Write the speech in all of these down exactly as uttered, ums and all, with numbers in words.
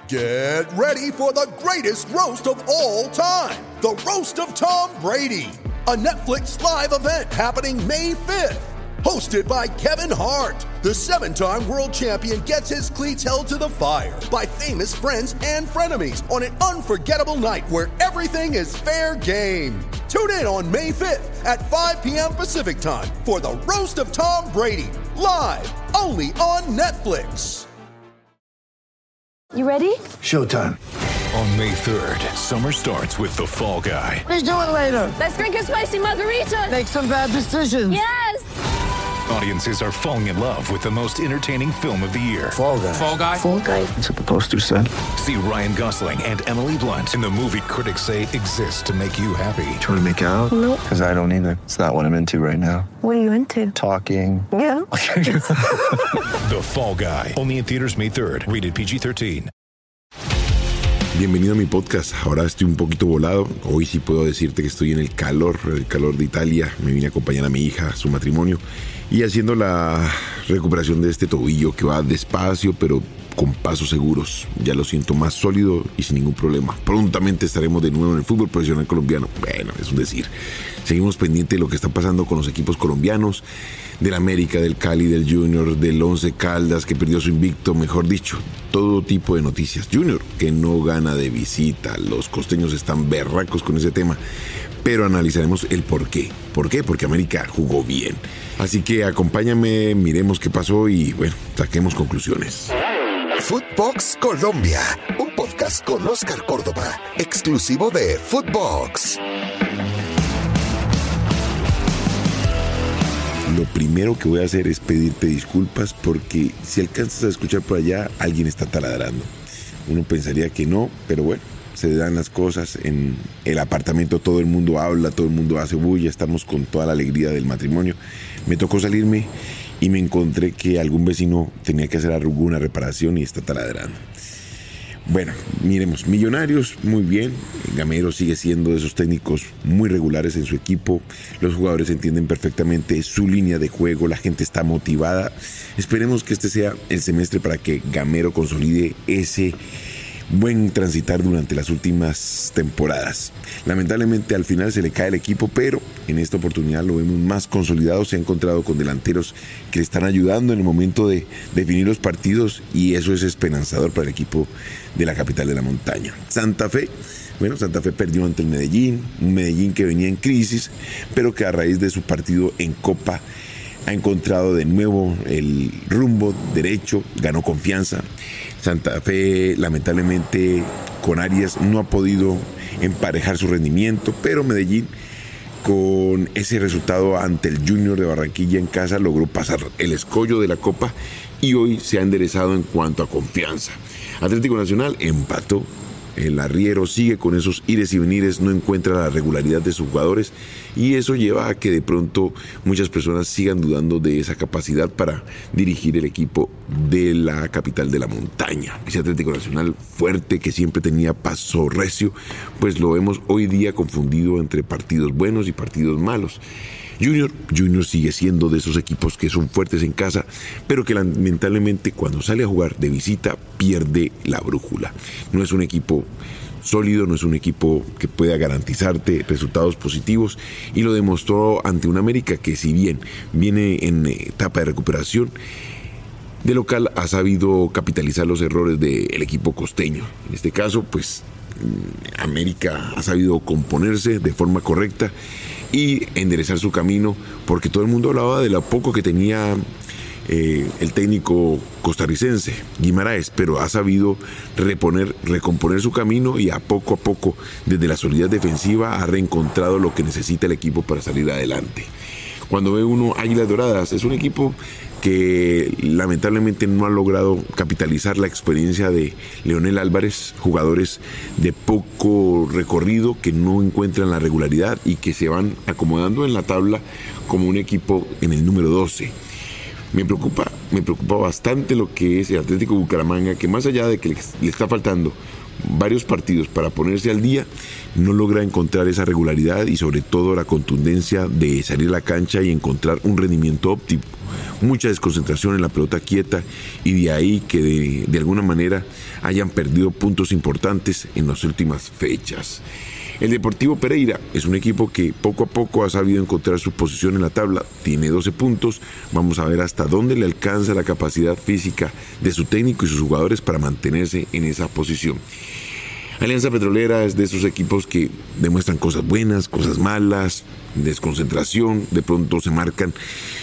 Get ready for the greatest roast of all time, the Roast of Tom Brady, a Netflix live event happening May fifth. Hosted by Kevin Hart, the seven-time world champion gets his cleats held to the fire by famous friends and frenemies on an unforgettable night where everything is fair game. Tune in on May fifth at five p.m. Pacific time for the Roast of Tom Brady, live only on Netflix. You ready? Showtime. On May third, summer starts with The Fall Guy. Let's do it later. Let's drink a spicy margarita. Make some bad decisions. Yes! Audiences are falling in love with the most entertaining film of the year. Fall Guy. Fall Guy? Fall Guy. That's what the poster said. See Ryan Gosling and Emily Blunt in the movie critics say exists to make you happy. Trying to make it out? Nope. Because I don't either. It's not what I'm into right now. What are you into? Talking. Yeah. The Fall Guy. Only in theaters May third. Rated P G thirteen. Bienvenido a mi podcast. Ahora estoy un poquito volado. Hoy sí puedo decirte que estoy en el calor, el calor de Italia. Me vine a acompañar a mi hija a su matrimonio y haciendo la recuperación de este tobillo que va despacio, pero con pasos seguros. Ya lo siento más sólido y sin ningún problema. Prontamente estaremos de nuevo en el fútbol profesional colombiano. Bueno, es un decir. Seguimos pendientes de lo que está pasando con los equipos colombianos, del América, del Cali, del Junior, del Once Caldas, que perdió su invicto, mejor dicho, todo tipo de noticias. Junior, que no gana de visita. Los costeños están berracos con ese tema, pero analizaremos el por qué. ¿Por qué? Porque América jugó bien. Así que acompáñame, miremos qué pasó y, bueno, saquemos conclusiones. Footbox Colombia, un podcast con Oscar Córdoba, exclusivo de Footbox. Lo primero que voy a hacer es pedirte disculpas porque si alcanzas a escuchar por allá, alguien está taladrando. Uno pensaría que no, pero bueno, se dan las cosas. En el apartamento todo el mundo habla, todo el mundo hace bulla, estamos con toda la alegría del matrimonio. Me tocó salirme y me encontré que algún vecino tenía que hacer alguna reparación y está taladrando. Bueno, miremos, Millonarios, muy bien. Gamero sigue siendo de esos técnicos muy regulares en su equipo. Los jugadores entienden perfectamente su línea de juego, la gente está motivada. Esperemos que este sea el semestre para que Gamero consolide ese buen transitar durante las últimas temporadas. Lamentablemente al final se le cae el equipo, pero en esta oportunidad lo vemos más consolidado. Se ha encontrado con delanteros que le están ayudando en el momento de definir los partidos y eso es esperanzador para el equipo de la capital de la montaña. Santa Fe, bueno, Santa Fe perdió ante el Medellín, un Medellín que venía en crisis, pero que a raíz de su partido en Copa ha encontrado de nuevo el rumbo derecho, ganó confianza. Santa Fe, lamentablemente, con Arias no ha podido emparejar su rendimiento, pero Medellín, con ese resultado ante el Junior de Barranquilla en casa, logró pasar el escollo de la Copa y hoy se ha enderezado en cuanto a confianza. Atlético Nacional empató. El arriero sigue con esos ires y venires, no encuentra la regularidad de sus jugadores y eso lleva a que de pronto muchas personas sigan dudando de esa capacidad para dirigir el equipo de la capital de la montaña. Ese Atlético Nacional fuerte que siempre tenía paso recio, pues lo vemos hoy día confundido entre partidos buenos y partidos malos. Junior, Junior sigue siendo de esos equipos que son fuertes en casa, pero que lamentablemente cuando sale a jugar de visita pierde la brújula. No es un equipo sólido, no es un equipo que pueda garantizarte resultados positivos y lo demostró ante un América que si bien viene en etapa de recuperación, de local ha sabido capitalizar los errores del equipo costeño. En este caso, pues América ha sabido componerse de forma correcta y enderezar su camino, porque todo el mundo hablaba de lo poco que tenía eh, el técnico costarricense, Guimaraes, pero ha sabido reponer, recomponer su camino y a poco a poco, desde la solidez defensiva, ha reencontrado lo que necesita el equipo para salir adelante. Cuando ve uno Águilas Doradas, es un equipo que lamentablemente no ha logrado capitalizar la experiencia de Leonel Álvarez, jugadores de poco recorrido que no encuentran la regularidad y que se van acomodando en la tabla como un equipo en el número doce. Me preocupa, me preocupa bastante lo que es el Atlético Bucaramanga, que más allá de que le está faltando varios partidos para ponerse al día, no logra encontrar esa regularidad y sobre todo la contundencia de salir a la cancha y encontrar un rendimiento óptimo. Mucha desconcentración en la pelota quieta y de ahí que de, de alguna manera hayan perdido puntos importantes en las últimas fechas. El Deportivo Pereira es un equipo que poco a poco ha sabido encontrar su posición en la tabla, tiene doce puntos, vamos a ver hasta dónde le alcanza la capacidad física de su técnico y sus jugadores para mantenerse en esa posición. Alianza Petrolera es de esos equipos que demuestran cosas buenas, cosas malas, desconcentración, de pronto se marcan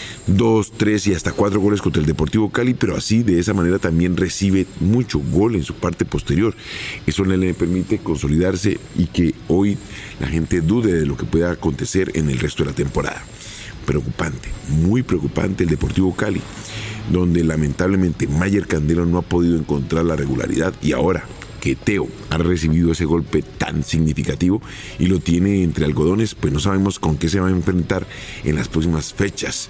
dos, tres y hasta cuatro goles contra el Deportivo Cali, pero así de esa manera también recibe mucho gol en su parte posterior. Eso le permite consolidarse y que hoy la gente dude de lo que pueda acontecer en el resto de la temporada. Preocupante, muy preocupante el Deportivo Cali, donde lamentablemente Mayer Candelo no ha podido encontrar la regularidad y ahora que Teo ha recibido ese golpe tan significativo y lo tiene entre algodones, pues no sabemos con qué se va a enfrentar en las próximas fechas.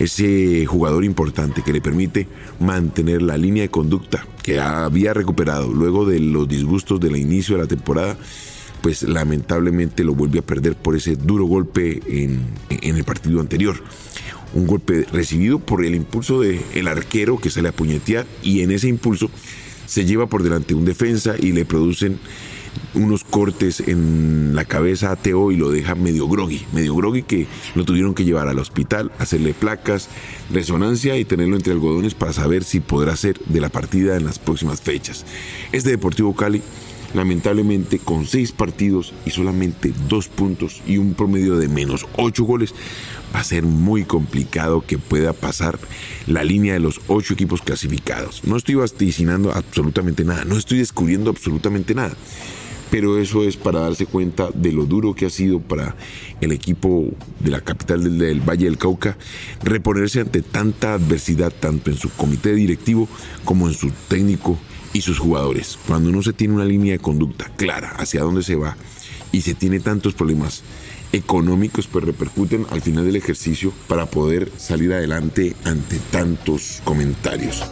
Ese jugador importante que le permite mantener la línea de conducta que había recuperado luego de los disgustos del inicio de la temporada, pues lamentablemente lo vuelve a perder por ese duro golpe en, en el partido anterior. Un golpe recibido por el impulso del arquero que sale a puñetear y en ese impulso se lleva por delante un defensa y le producen unos cortes en la cabeza a Teo y lo deja medio groggy, medio groggy que lo tuvieron que llevar al hospital, hacerle placas, resonancia y tenerlo entre algodones para saber si podrá ser de la partida en las próximas fechas. Este Deportivo Cali, lamentablemente con seis partidos y solamente dos puntos y un promedio de menos ocho goles, va a ser muy complicado que pueda pasar la línea de los ocho equipos clasificados. No estoy vaticinando absolutamente nada, no estoy descubriendo absolutamente nada, pero eso es para darse cuenta de lo duro que ha sido para el equipo de la capital del, del Valle del Cauca reponerse ante tanta adversidad, tanto en su comité directivo como en su técnico y sus jugadores. Cuando uno se tiene una línea de conducta clara hacia dónde se va y se tiene tantos problemas económicos, pues repercuten al final del ejercicio para poder salir adelante ante tantos comentarios.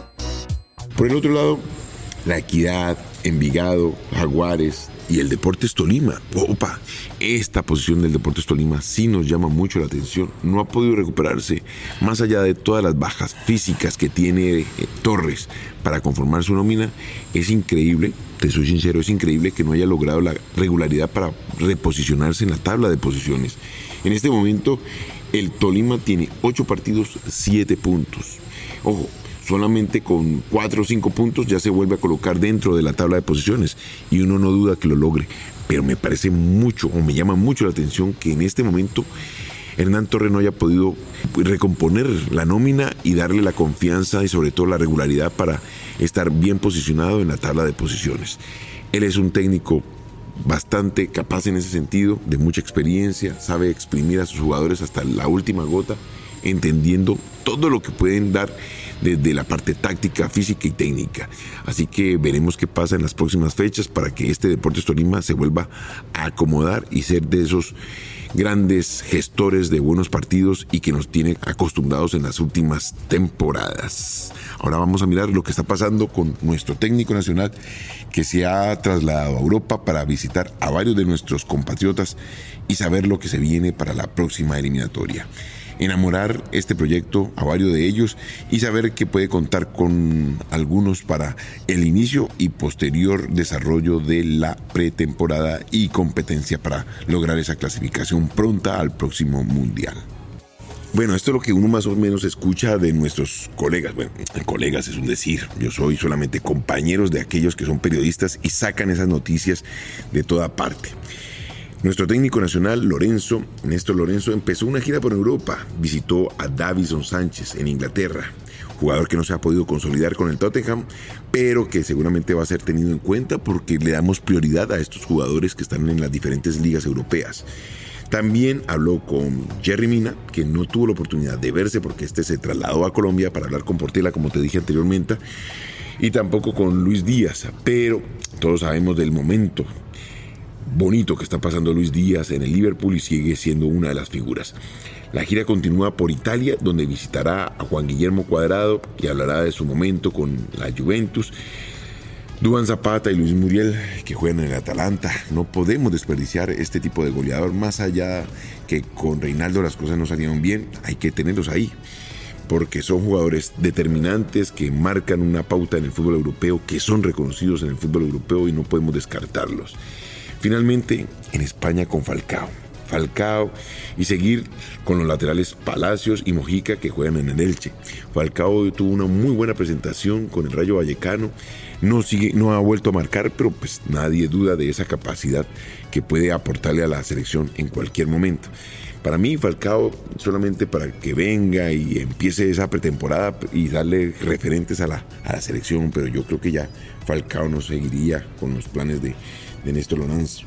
Por el otro lado, La Equidad, Envigado, Jaguares y el Deportes Tolima. Opa, esta posición del Deportes Tolima sí nos llama mucho la atención. No ha podido recuperarse más allá de todas las bajas físicas que tiene eh, Torres para conformar su nómina. Es increíble, te soy sincero, es increíble que no haya logrado la regularidad para reposicionarse en la tabla de posiciones. En este momento, el Tolima tiene ocho partidos, siete puntos. Ojo, solamente con cuatro o cinco puntos ya se vuelve a colocar dentro de la tabla de posiciones y uno no duda que lo logre, pero me parece mucho o me llama mucho la atención que en este momento Hernán Torres no haya podido recomponer la nómina y darle la confianza y sobre todo la regularidad para estar bien posicionado en la tabla de posiciones. Él es un técnico bastante capaz en ese sentido, de mucha experiencia, sabe exprimir a sus jugadores hasta la última gota, entendiendo todo lo que pueden dar desde la parte táctica, física y técnica. Así que veremos qué pasa en las próximas fechas para que este Deportes Tolima se vuelva a acomodar y ser de esos grandes gestores de buenos partidos y que nos tiene acostumbrados en las últimas temporadas. Ahora vamos a mirar lo que está pasando con nuestro técnico nacional que se ha trasladado a Europa para visitar a varios de nuestros compatriotas y saber lo que se viene para la próxima eliminatoria. Enamorar este proyecto a varios de ellos y saber que puede contar con algunos para el inicio y posterior desarrollo de la pretemporada y competencia para lograr esa clasificación pronta al próximo mundial. Bueno, esto es lo que uno más o menos escucha de nuestros colegas. Bueno, colegas es un decir, yo soy solamente compañeros de aquellos que son periodistas y sacan esas noticias de toda parte. Nuestro técnico nacional, Lorenzo, Néstor Lorenzo, empezó una gira por Europa. Visitó a Davinson Sánchez en Inglaterra, jugador que no se ha podido consolidar con el Tottenham, pero que seguramente va a ser tenido en cuenta porque le damos prioridad a estos jugadores que están en las diferentes ligas europeas. También habló con Jerry Mina, que no tuvo la oportunidad de verse porque este se trasladó a Colombia para hablar con Portela, como te dije anteriormente, y tampoco con Luis Díaz, pero todos sabemos del momento bonito que está pasando Luis Díaz en el Liverpool y sigue siendo una de las figuras. La gira continúa por Italia, donde visitará a Juan Guillermo Cuadrado y hablará de su momento con la Juventus. Duván Zapata y Luis Muriel, que juegan en el Atalanta. No podemos desperdiciar este tipo de goleador, más allá que con Reinaldo las cosas no salieron bien, hay que tenerlos ahí, porque son jugadores determinantes que marcan una pauta en el fútbol europeo, que son reconocidos en el fútbol europeo y no podemos descartarlos. Finalmente, en España con Falcao. Falcao y seguir con los laterales Palacios y Mojica, que juegan en el Elche. Falcao tuvo una muy buena presentación con el Rayo Vallecano, no, sigue, no ha vuelto a marcar, pero pues nadie duda de esa capacidad que puede aportarle a la selección en cualquier momento. Para mí Falcao solamente para que venga y empiece esa pretemporada y darle referentes a la, a la selección, pero yo creo que ya Falcao no seguiría con los planes de, de Néstor Lorenzo.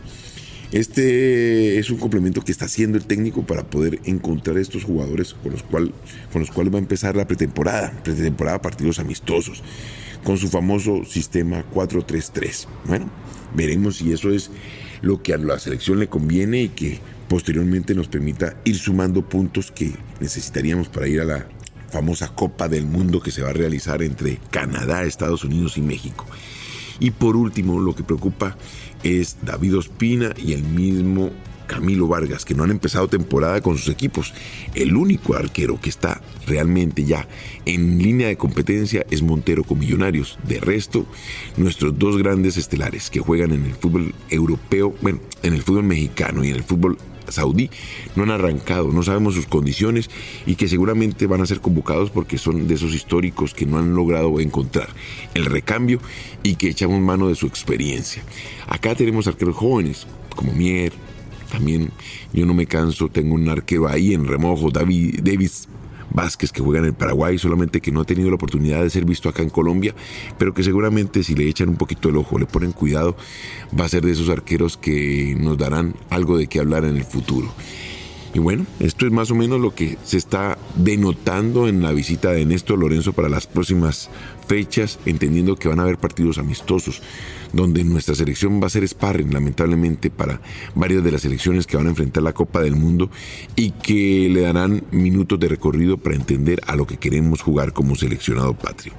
Este es un complemento que está haciendo el técnico para poder encontrar estos jugadores con los, cual, con los cuales va a empezar la pretemporada, pretemporada partidos amistosos, con su famoso sistema cuatro tres tres. Bueno, veremos si eso es lo que a la selección le conviene y que posteriormente nos permita ir sumando puntos que necesitaríamos para ir a la famosa Copa del Mundo que se va a realizar entre Canadá, Estados Unidos y México. Y por último, lo que preocupa es David Ospina y el mismo Camilo Vargas, que no han empezado temporada con sus equipos. El único arquero que está realmente ya en línea de competencia es Montero con Millonarios. De resto, nuestros dos grandes estelares que juegan en el fútbol europeo, bueno, en el fútbol mexicano y en el fútbol saudí, no han arrancado, no sabemos sus condiciones y que seguramente van a ser convocados porque son de esos históricos que no han logrado encontrar el recambio y que echamos mano de su experiencia. Acá tenemos arqueros jóvenes como Mier, también yo no me canso, tengo un arquero ahí en remojo, David Davis Vázquez, que juega en el Paraguay, solamente que no ha tenido la oportunidad de ser visto acá en Colombia, pero que seguramente si le echan un poquito el ojo, le ponen cuidado, va a ser de esos arqueros que nos darán algo de qué hablar en el futuro. Y bueno, esto es más o menos lo que se está denotando en la visita de Néstor Lorenzo para las próximas fechas, entendiendo que van a haber partidos amistosos, donde nuestra selección va a ser sparring, lamentablemente, para varias de las selecciones que van a enfrentar la Copa del Mundo y que le darán minutos de recorrido para entender a lo que queremos jugar como seleccionado patrio.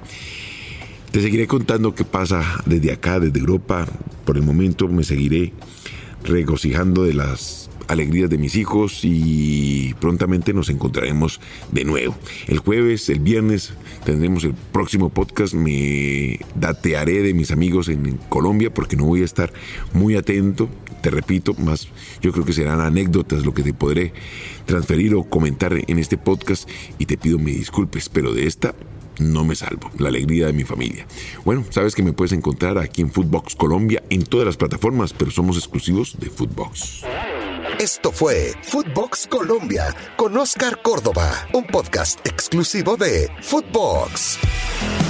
Te seguiré contando qué pasa desde acá, desde Europa. Por el momento me seguiré regocijando de las alegrías de mis hijos y prontamente nos encontraremos de nuevo. El jueves, el viernes tendremos el próximo podcast. Me datearé de mis amigos en Colombia porque no voy a estar muy atento. Te repito, más yo creo que serán anécdotas lo que te podré transferir o comentar en este podcast y te pido me disculpes, pero de esta no me salvo, la alegría de mi familia. Bueno, sabes que me puedes encontrar aquí en Footbox Colombia en todas las plataformas, pero somos exclusivos de Footbox. Esto fue Footbox Colombia con Oscar Córdoba, un podcast exclusivo de Footbox.